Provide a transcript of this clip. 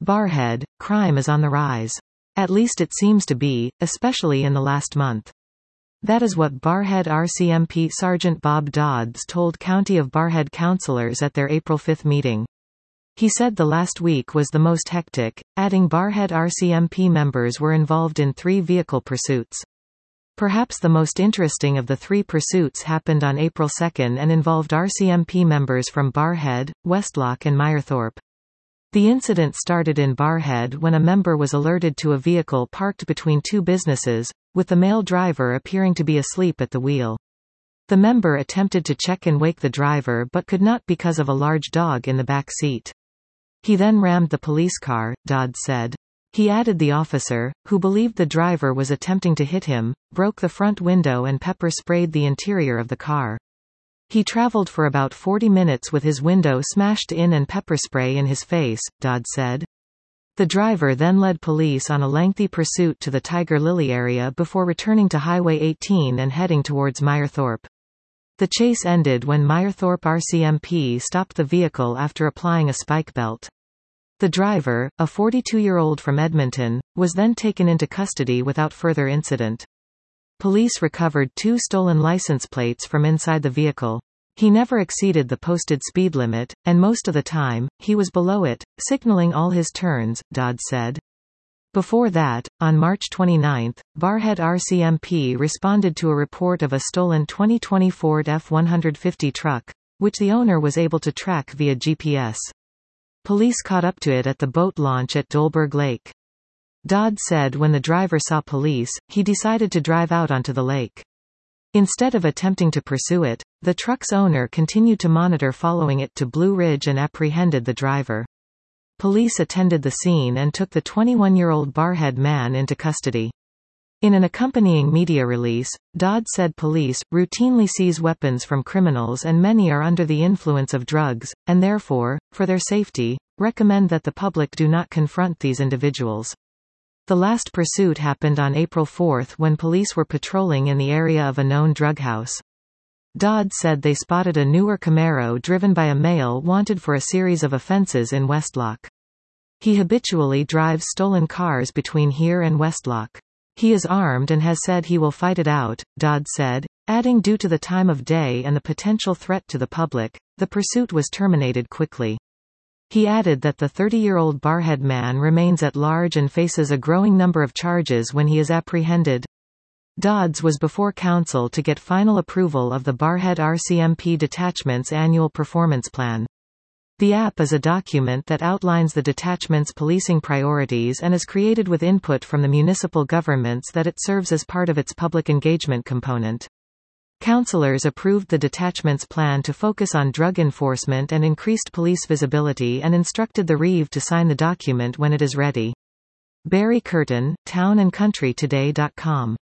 Barrhead, crime is on the rise. At least it seems to be, especially in the last month. That is what Barrhead RCMP Sergeant Bob Dodds told County of Barrhead councillors at their April 5 meeting. He said the last week was the most hectic, adding Barrhead RCMP members were involved in 3 vehicle pursuits. Perhaps the most interesting of the 3 pursuits happened on April 2 and involved RCMP members from Barrhead, Westlock and Mayerthorpe. The incident started in Barrhead when a member was alerted to a vehicle parked between 2 businesses, with the male driver appearing to be asleep at the wheel. The member attempted to check and wake the driver but could not because of a large dog in the back seat. He then rammed the police car, Dodd said. He added the officer, who believed the driver was attempting to hit him, broke the front window and pepper sprayed the interior of the car. He traveled for about 40 minutes with his window smashed in and pepper spray in his face, Dodd said. The driver then led police on a lengthy pursuit to the Tiger Lily area before returning to Highway 18 and heading towards Mayerthorpe. The chase ended when Mayerthorpe RCMP stopped the vehicle after applying a spike belt. The driver, a 42-year-old from Edmonton, was then taken into custody without further incident. Police recovered 2 stolen license plates from inside the vehicle. He never exceeded the posted speed limit, and most of the time, he was below it, signaling all his turns, Dodd said. Before that, on March 29, Barrhead RCMP responded to a report of a stolen 2020 Ford F-150 truck, which the owner was able to track via GPS. Police caught up to it at the boat launch at Dolberg Lake. Dodd said when the driver saw police, he decided to drive out onto the lake. Instead of attempting to pursue it, the truck's owner continued to monitor following it to Blue Ridge and apprehended the driver. Police attended the scene and took the 21-year-old Barrhead man into custody. In an accompanying media release, Dodd said police routinely seize weapons from criminals and many are under the influence of drugs, and therefore, for their safety, recommend that the public do not confront these individuals. The last pursuit happened on April 4 when police were patrolling in the area of a known drug house. Dodd said they spotted a newer Camaro driven by a male wanted for a series of offences in Westlock. He habitually drives stolen cars between here and Westlock. He is armed and has said he will fight it out, Dodd said, adding due to the time of day and the potential threat to the public, the pursuit was terminated quickly. He added that the 30-year-old Barrhead man remains at large and faces a growing number of charges when he is apprehended. Dodds was before council to get final approval of the Barrhead RCMP detachment's annual performance plan. The app is a document that outlines the detachment's policing priorities and is created with input from the municipal governments that it serves as part of its public engagement component. Councillors approved the detachment's plan to focus on drug enforcement and increased police visibility and instructed the Reeve to sign the document when it is ready. Barry Curtin, townandcountrytoday.com